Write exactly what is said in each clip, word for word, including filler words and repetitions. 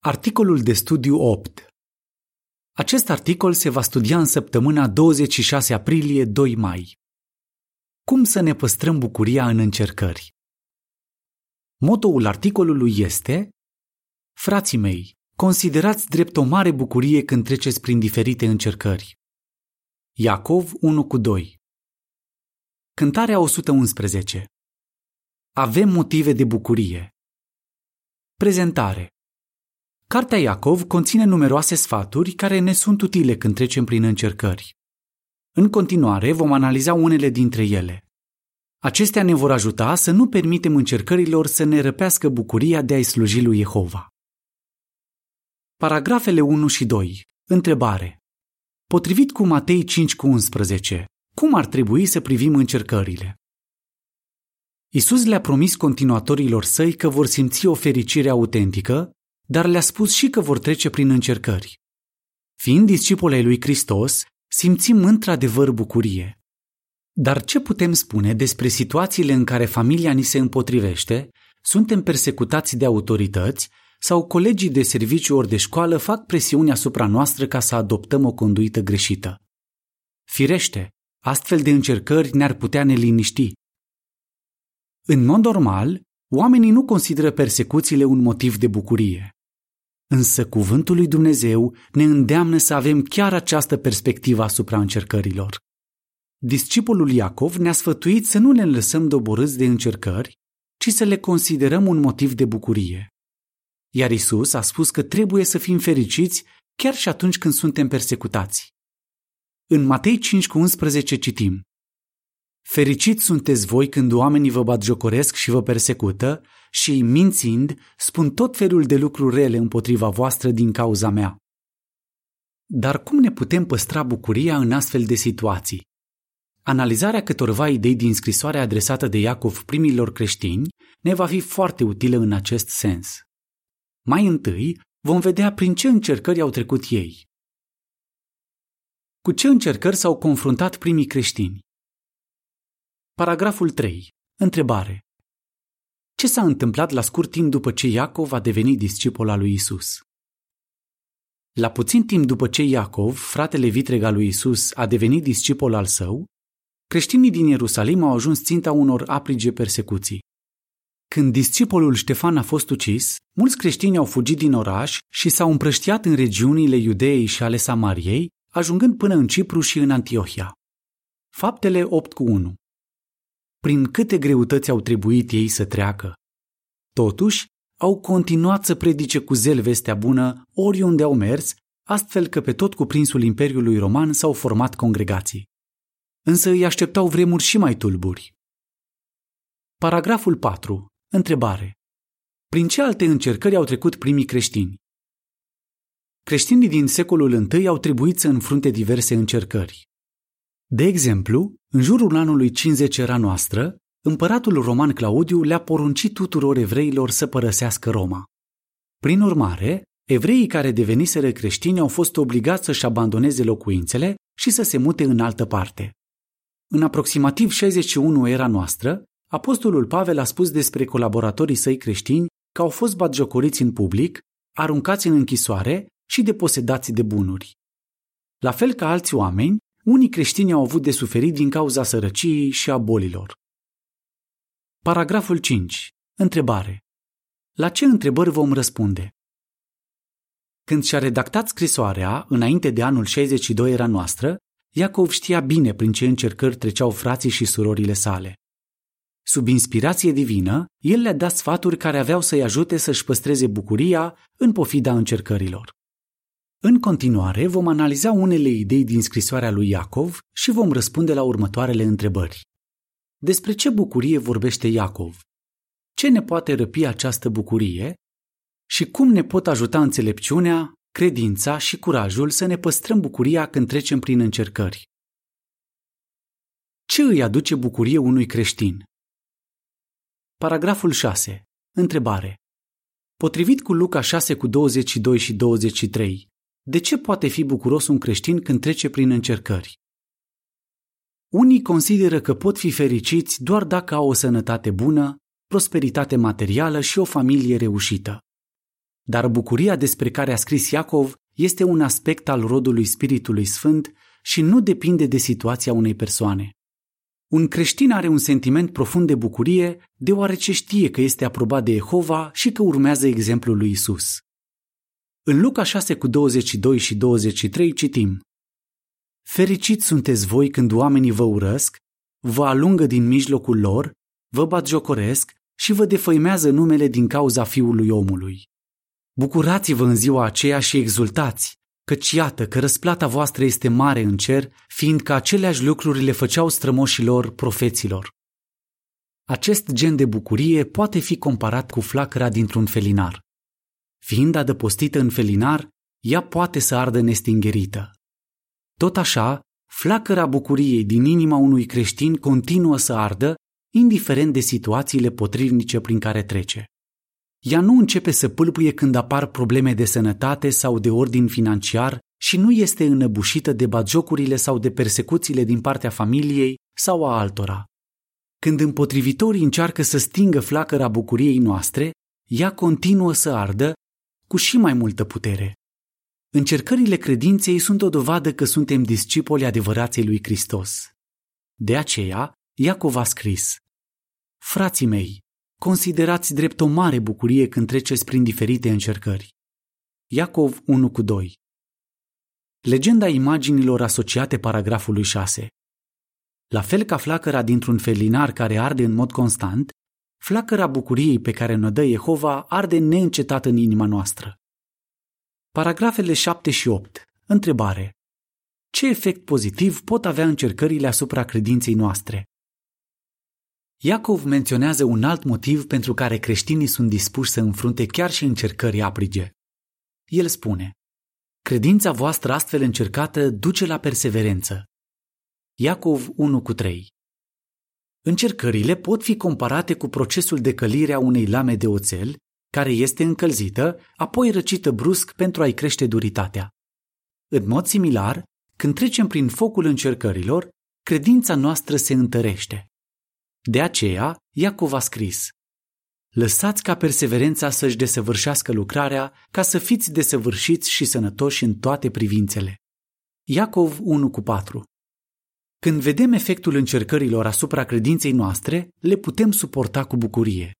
Articolul de studiu opt. Acest articol se va studia în săptămâna douăzeci și șase aprilie - doi mai. Cum să ne păstrăm bucuria în încercări? Motoul articolului este: Frații mei, considerați drept o mare bucurie când treceți prin diferite încercări. Iacov unu cu doi. Cântarea o sută unsprezece. Avem motive de bucurie. Prezentare. Cartea Iacov conține numeroase sfaturi care ne sunt utile când trecem prin încercări. În continuare vom analiza unele dintre ele. Acestea ne vor ajuta să nu permitem încercărilor să ne răpească bucuria de a-i sluji lui Jehova. Paragrafele unu și doi. Întrebare. Potrivit cu Matei cinci cu unsprezece, cum ar trebui să privim încercările? Iisus le-a promis continuatorilor săi că vor simți o fericire autentică, dar le-a spus și că vor trece prin încercări. Fiind discipoli ai lui Hristos, simțim într-adevăr bucurie. Dar ce putem spune despre situațiile în care familia ni se împotrivește, suntem persecutați de autorități sau colegii de serviciu ori de școală fac presiune asupra noastră ca să adoptăm o conduită greșită? Firește, astfel de încercări ne-ar putea neliniști. În mod normal, oamenii nu consideră persecuțiile un motiv de bucurie. Însă cuvântul lui Dumnezeu ne îndeamnă să avem chiar această perspectivă asupra încercărilor. Discipolul Iacov ne-a sfătuit să nu ne lăsăm doborâți de încercări, ci să le considerăm un motiv de bucurie. Iar Iisus a spus că trebuie să fim fericiți chiar și atunci când suntem persecutați. În Matei cinci cu unsprezece citim: Fericiți sunteți voi când oamenii vă batjocoresc și vă persecută și, mințind, spun tot felul de lucruri rele împotriva voastră din cauza mea. Dar cum ne putem păstra bucuria în astfel de situații? Analizarea câtorva idei din scrisoarea adresată de Iacov primilor creștini ne va fi foarte utilă în acest sens. Mai întâi, vom vedea prin ce încercări au trecut ei. Cu ce încercări s-au confruntat primii creștini? Paragraful trei. Întrebare. Ce s-a întâmplat la scurt timp după ce Iacov a devenit discipol al lui Isus? La puțin timp după ce Iacov, fratele vitreg al lui Isus, a devenit discipol al său, creștinii din Ierusalim au ajuns ținta unor aprige persecuții. Când discipolul Ștefan a fost ucis, mulți creștini au fugit din oraș și s-au împrăștiat în regiunile Iudeei și ale Samariei, ajungând până în Cipru și în Antiohia. Faptele opt cu unu. Prin câte greutăți au trebuit ei să treacă. Totuși, au continuat să predice cu zel vestea bună oriunde au mers, astfel că pe tot cuprinsul Imperiului Roman s-au format congregații. Însă îi așteptau vremuri și mai tulburi. Paragraful patru. Întrebare. Prin ce alte încercări au trecut primii creștini? Creștinii din secolul întâi au trebuit să înfrunte diverse încercări. De exemplu, în jurul anului cincizeci era noastră, împăratul roman Claudiu le-a poruncit tuturor evreilor să părăsească Roma. Prin urmare, evreii care deveniseră creștini au fost obligați să-și abandoneze locuințele și să se mute în altă parte. În aproximativ șaizeci și unu era noastră, apostolul Pavel a spus despre colaboratorii săi creștini că au fost batjocoriți în public, aruncați în închisoare și deposedați de bunuri. La fel ca alți oameni, unii creștini au avut de suferit din cauza sărăciei și a bolilor. Paragraful cinci. Întrebare. La ce întrebări vom răspunde? Când și-a redactat scrisoarea, înainte de anul șaizeci și doi era noastră, Iacov știa bine prin ce încercări treceau frații și surorile sale. Sub inspirație divină, el le-a dat sfaturi care aveau să-i ajute să-și păstreze bucuria în pofida încercărilor. În continuare, vom analiza unele idei din scrisoarea lui Iacov și vom răspunde la următoarele întrebări. Despre ce bucurie vorbește Iacov? Ce ne poate răpi această bucurie? Și cum ne pot ajuta înțelepciunea, credința și curajul să ne păstrăm bucuria când trecem prin încercări? Ce îi aduce bucurie unui creștin? Paragraful șase. Întrebare. Potrivit cu Luca șase cu douăzeci și doi și douăzeci și trei, de ce poate fi bucuros un creștin când trece prin încercări? Unii consideră că pot fi fericiți doar dacă au o sănătate bună, prosperitate materială și o familie reușită. dar bucuria despre care a scris Iacov este un aspect al rodului Spiritului Sfânt și nu depinde de situația unei persoane. Un creștin are un sentiment profund de bucurie deoarece știe că este aprobat de Jehova și că urmează exemplul lui Isus. În Luca șase cu douăzeci și doi și douăzeci și trei citim: Fericiți sunteți voi când oamenii vă urăsc, vă alungă din mijlocul lor, vă batjocoresc și vă defăimează numele din cauza Fiului Omului. Bucurați-vă în ziua aceea și exultați, căci iată că răsplata voastră este mare în cer, fiindcă aceleași lucruri le făceau strămoșilor profeților. Acest gen de bucurie poate fi comparat cu flacăra dintr-un felinar. Fiind adăpostită în felinar, ea poate să ardă nestingerită. Tot așa, flacăra bucuriei din inima unui creștin continuă să ardă, indiferent de situațiile potrivnice prin care trece. Ea nu începe să pâlpâie când apar probleme de sănătate sau de ordin financiar și nu este înăbușită de batjocurile sau de persecuțiile din partea familiei sau a altora. Când împotrivitorii încearcă să stingă flacăra bucuriei noastre, ea continuă să ardă cu și mai multă putere. Încercările credinței sunt o dovadă că suntem discipoli adevărații lui Hristos. De aceea, Iacov a scris: Frații mei, considerați drept o mare bucurie când treceți prin diferite încercări. Iacov unu cu doi. Legenda imaginilor asociate paragrafului șase. La fel ca flacăra dintr-un felinar care arde în mod constant, flacăra bucuriei pe care ne-o dă Jehova arde neîncetat în inima noastră. Paragrafele șapte și opt. Întrebare: ce efect pozitiv pot avea încercările asupra credinței noastre? Iacov menționează un alt motiv pentru care creștinii sunt dispuși să înfrunte chiar și încercări aprige. El spune: credința voastră astfel încercată duce la perseverență. Iacov unu cu trei. Încercările pot fi comparate cu procesul de călire a unei lame de oțel, care este încălzită, apoi răcită brusc pentru a-i crește duritatea. În mod similar, când trecem prin focul încercărilor, credința noastră se întărește. De aceea, Iacov a scris: lăsați ca perseverența să-și desăvârșească lucrarea, ca să fiți desăvârșiți și sănătoși în toate privințele. Iacov unu cu patru. Când vedem efectul încercărilor asupra credinței noastre, le putem suporta cu bucurie.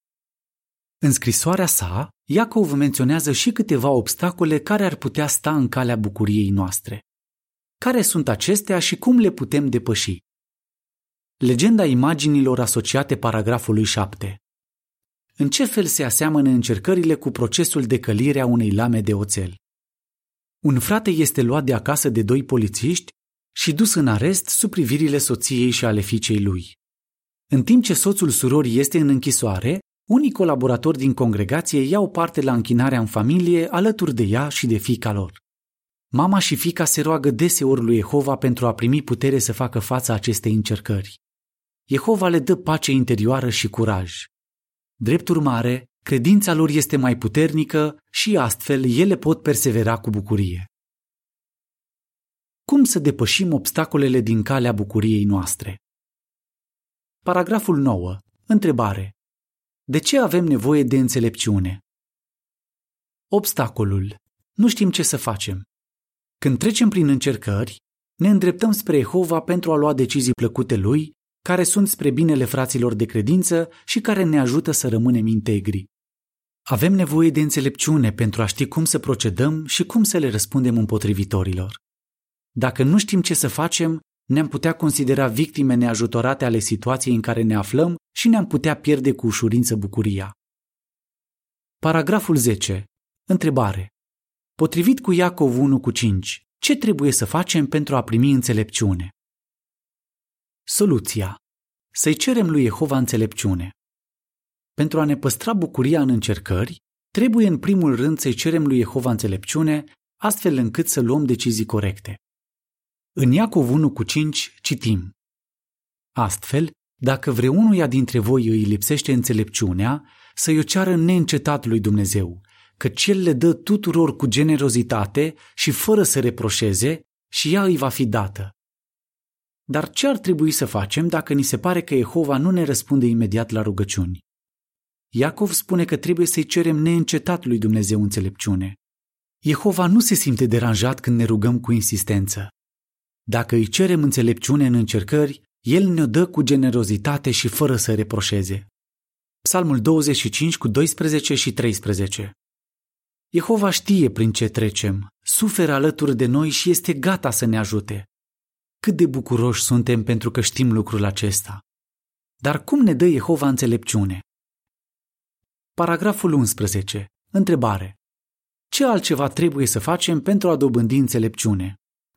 În scrisoarea sa, Iacov menționează și câteva obstacole care ar putea sta în calea bucuriei noastre. Care sunt acestea și cum le putem depăși? Legenda imaginilor asociate paragrafului șapte. În ce fel se aseamănă încercările cu procesul de călire a unei lame de oțel? Un frate este luat de acasă de doi polițiști și dus în arest sub privirile soției și ale fiicei lui. În timp ce soțul surorii este în închisoare, unii colaboratori din congregație iau parte la închinarea în familie alături de ea și de fiica lor. Mama și fiica se roagă deseori lui Jehova pentru a primi putere să facă față acestei încercări. Jehova le dă pace interioară și curaj. Drept urmare, credința lor este mai puternică și astfel ele pot persevera cu bucurie. Cum să depășim obstacolele din calea bucuriei noastre? Paragraful nouă. Întrebare: de ce avem nevoie de înțelepciune? Obstacolul. Nu știm ce să facem. Când trecem prin încercări, ne îndreptăm spre Jehova pentru a lua decizii plăcute lui, care sunt spre binele fraților de credință și care ne ajută să rămânem integri. Avem nevoie de înțelepciune pentru a ști cum să procedăm și cum să le răspundem împotrivitorilor. Dacă nu știm ce să facem, ne-am putea considera victime neajutorate ale situației în care ne aflăm și ne-am putea pierde cu ușurință bucuria. Paragraful zece. Întrebare: potrivit cu Iacov unu cu cinci, ce trebuie să facem pentru a primi înțelepciune? Soluția: să-i cerem lui Jehova înțelepciune. Pentru a ne păstra bucuria în încercări, trebuie în primul rând să-i cerem lui Jehova înțelepciune, astfel încât să luăm decizii corecte. În Iacov unu cu cinci citim: astfel, dacă vreunuia dintre voi îi lipsește înțelepciunea, să-i o ceară neîncetat lui Dumnezeu, căci El le dă tuturor cu generozitate și fără să reproșeze și ea îi va fi dată. Dar ce ar trebui să facem dacă ni se pare că Jehova nu ne răspunde imediat la rugăciuni? Iacov spune că trebuie să-i cerem neîncetat lui Dumnezeu înțelepciune. Jehova nu se simte deranjat când ne rugăm cu insistență. Dacă îi cerem înțelepciune în încercări, El ne-o dă cu generozitate și fără să reproșeze. Psalmul douăzeci și cinci cu doisprezece și treisprezece. Jehova știe prin ce trecem, suferă alături de noi și este gata să ne ajute. Cât de bucuroși suntem pentru că știm lucrul acesta. Dar cum ne dă Jehova înțelepciune? Paragraful unsprezece. Întrebare. Ce altceva trebuie să facem pentru a dobândi înțelepciune?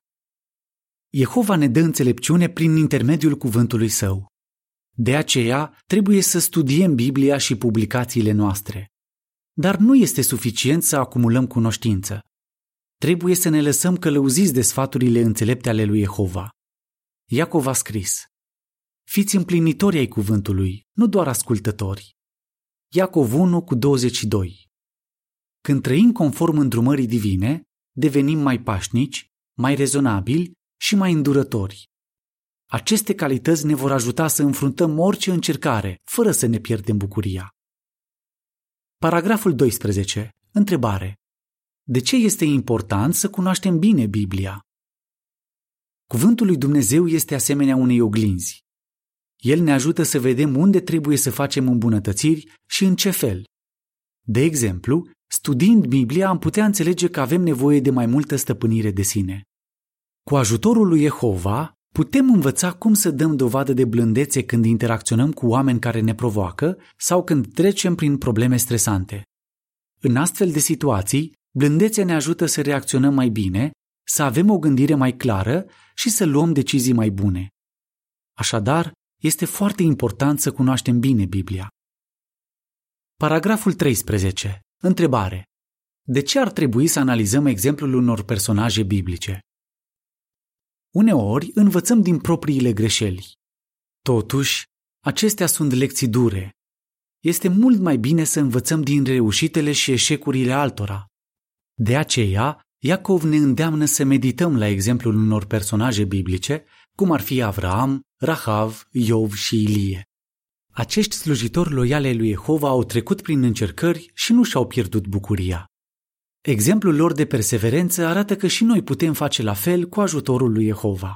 Jehova ne dă înțelepciune prin intermediul cuvântului Său. De aceea, trebuie să studiem Biblia și publicațiile noastre. Dar nu este suficient să acumulăm cunoștință. Trebuie să ne lăsăm călăuziți de sfaturile înțelepte ale lui Jehova. Iacov a scris: Fiți împlinitori ai cuvântului, nu doar ascultători. Iacov unu cu douăzeci și doi. Când trăim conform îndrumării divine, devenim mai pașnici, mai rezonabili și mai îndurători. Aceste calități ne vor ajuta să înfruntăm orice încercare, fără să ne pierdem bucuria. Paragraful doisprezece. Întrebare. De ce este important să cunoaștem bine Biblia? Cuvântul lui Dumnezeu este asemenea unei oglinzi. El ne ajută să vedem unde trebuie să facem îmbunătățiri și în ce fel. De exemplu, studiind Biblia am putea înțelege că avem nevoie de mai multă stăpânire de sine. Cu ajutorul lui Jehova, putem învăța cum să dăm dovadă de blândețe când interacționăm cu oameni care ne provoacă sau când trecem prin probleme stresante. În astfel de situații, blândețea ne ajută să reacționăm mai bine, să avem o gândire mai clară și să luăm decizii mai bune. Așadar, este foarte important să cunoaștem bine Biblia. Paragraful treisprezece. Întrebare. De ce ar trebui să analizăm exemplul unor personaje biblice? Uneori învățăm din propriile greșeli. Totuși, acestea sunt lecții dure. Este mult mai bine să învățăm din reușitele și eșecurile altora. De aceea, Iacov ne îndeamnă să medităm la exemplul unor personaje biblice, cum ar fi Avraam, Rahav, Iov și Ilie. Acești slujitori loiali ai lui Jehova au trecut prin încercări și nu și-au pierdut bucuria. Exemplul lor de perseverență arată că și noi putem face la fel cu ajutorul lui Jehova.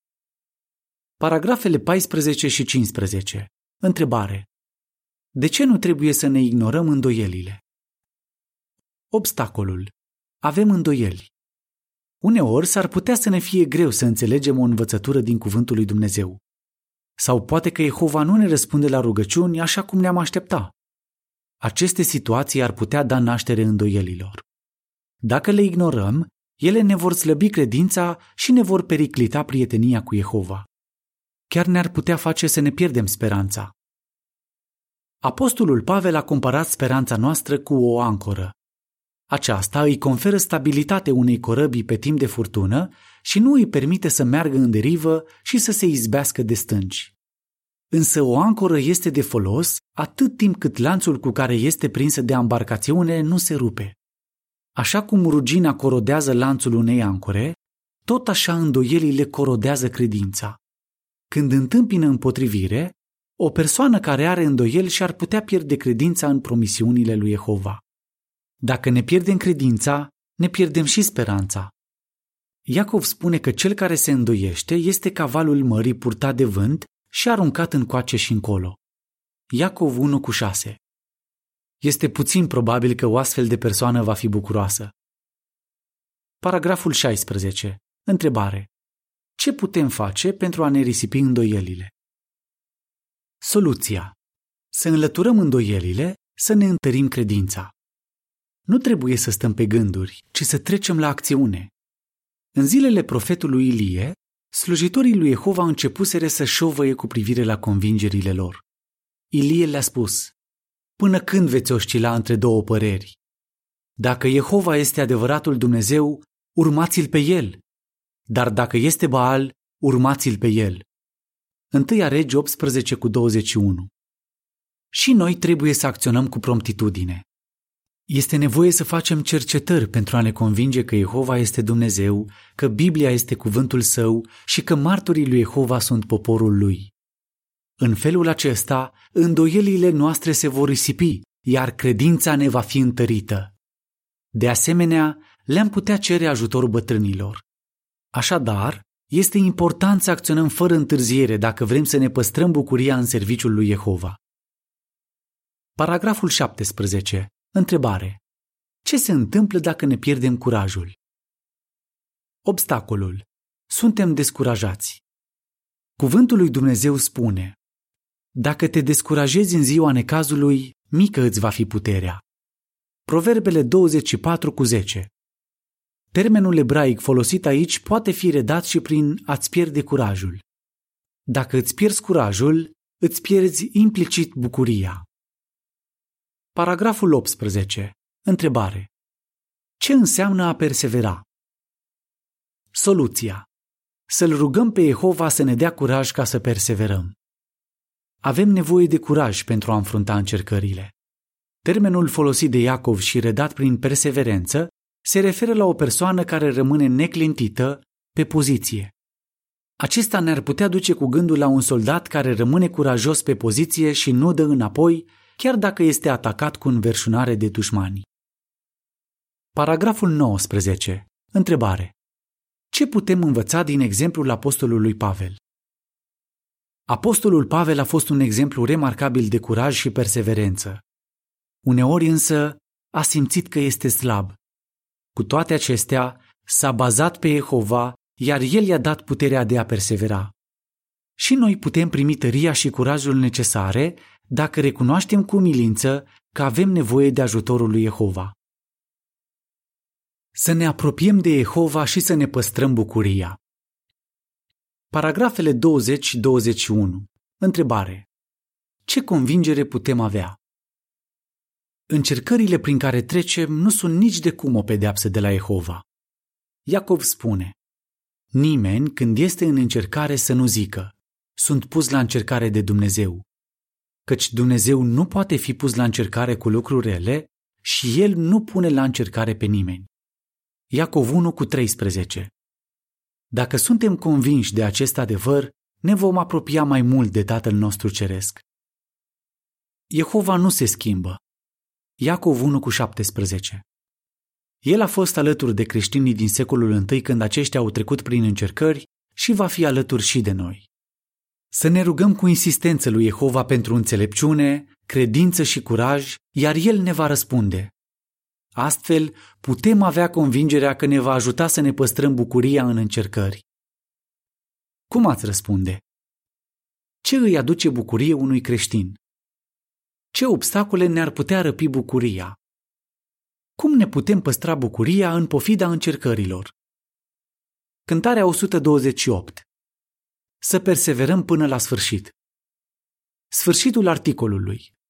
Paragrafele paisprezece și cincisprezece. Întrebare. De ce nu trebuie să ne ignorăm îndoielile? Obstacolul. Avem îndoieli. Uneori s-ar putea să ne fie greu să înțelegem o învățătură din cuvântul lui Dumnezeu. Sau poate că Jehova nu ne răspunde la rugăciuni așa cum ne-am aștepta. Aceste situații ar putea da naștere îndoielilor. Dacă le ignorăm, ele ne vor slăbi credința și ne vor periclita prietenia cu Jehova. Chiar ne-ar putea face să ne pierdem speranța. Apostolul Pavel a comparat speranța noastră cu o ancoră. Aceasta îi conferă stabilitate unei corăbii pe timp de furtună și nu îi permite să meargă în derivă și să se izbească de stânci. Însă o ancoră este de folos atât timp cât lanțul cu care este prinsă de ambarcațiune nu se rupe. Așa cum rugina corodează lanțul unei ancore, tot așa îndoielile corodează credința. Când întâmpină împotrivire, o persoană care are îndoieli și-ar putea pierde credința în promisiunile lui Jehova. Dacă ne pierdem credința, ne pierdem și speranța. Iacov spune că cel care se îndoiește este ca valul mării purtat de vânt și aruncat încoace și încolo. Iacov unu cu șase. Este puțin probabil că o astfel de persoană va fi bucuroasă. Paragraful șaisprezece. Întrebare. Ce putem face pentru a ne risipi îndoielile? Soluția. Să înlăturăm îndoielile, să ne întărim credința. Nu trebuie să stăm pe gânduri, ci să trecem la acțiune. În zilele profetului Ilie, slujitorii lui Jehova începuseră să șovăie cu privire la convingerile lor. Ilie le-a spus: Până când veți oscila între două păreri? Dacă Jehova este adevăratul Dumnezeu, urmați-l pe el. Dar dacă este Baal, urmați-l pe el. Întâia Regi optsprezece cu douăzeci și unu. Și noi trebuie să acționăm cu promptitudine. Este nevoie să facem cercetări pentru a ne convinge că Jehova este Dumnezeu, că Biblia este cuvântul său și că martorii lui Jehova sunt poporul lui. În felul acesta, îndoielile noastre se vor risipi iar credința ne va fi întărită. De asemenea, le-am putea cere ajutor bătrânilor. Așadar, este important să acționăm fără întârziere dacă vrem să ne păstrăm bucuria în serviciul lui Jehova. Paragraful șaptesprezece. Întrebare. Ce se întâmplă dacă ne pierdem curajul? Obstacolul. Suntem descurajați. Cuvântul lui Dumnezeu spune: dacă te descurajezi în ziua necazului, mică îți va fi puterea. Proverbele douăzeci și patru cu zece. Termenul ebraic folosit aici poate fi redat și prin a-ți pierde curajul. Dacă îți pierzi curajul, îți pierzi implicit bucuria. Paragraful optsprezece. Întrebare. Ce înseamnă a persevera? Soluția. Să-L rugăm pe Jehova să ne dea curaj ca să perseverăm. Avem nevoie de curaj pentru a înfrunta încercările. Termenul folosit de Iacov și redat prin perseverență se referă la o persoană care rămâne neclintită pe poziție. Acesta ne-ar putea duce cu gândul la un soldat care rămâne curajos pe poziție și nu dă înapoi, chiar dacă este atacat cu înverșunare de dușmani. Paragraful nouăsprezece. Întrebare. Ce putem învăța din exemplul apostolului Pavel? Apostolul Pavel a fost un exemplu remarcabil de curaj și perseverență. Uneori însă a simțit că este slab. Cu toate acestea, s-a bazat pe Jehova, iar El i-a dat puterea de a persevera. Și noi putem primi tăria și curajul necesare dacă recunoaștem cu umilință că avem nevoie de ajutorul lui Jehova. Să ne apropiem de Jehova și să ne păstrăm bucuria. Paragrafele douăzeci douăzeci și unu. Întrebare. Ce convingere putem avea? Încercările prin care trecem nu sunt nici de cum o pedeapsă de la Jehova. Iacov spune: nimeni, când este în încercare, să nu zică: sunt pus la încercare de Dumnezeu. Căci Dumnezeu nu poate fi pus la încercare cu lucruri rele și El nu pune la încercare pe nimeni. Iacov unu cu treisprezece. Dacă suntem convinși de acest adevăr, ne vom apropia mai mult de Tatăl nostru Ceresc. Jehova nu se schimbă. Iacov unu cu șaptesprezece. El a fost alături de creștinii din secolul întâi când aceștia au trecut prin încercări și va fi alături și de noi. Să ne rugăm cu insistență lui Jehova pentru înțelepciune, credință și curaj, iar El ne va răspunde. Astfel, putem avea convingerea că ne va ajuta să ne păstrăm bucuria în încercări. Cum ați răspunde? Ce îi aduce bucurie unui creștin? Ce obstacole ne-ar putea răpi bucuria? Cum ne putem păstra bucuria în pofida încercărilor? Cântarea o sută douăzeci și opt. Să perseverăm până la sfârșit. Sfârșitul articolului.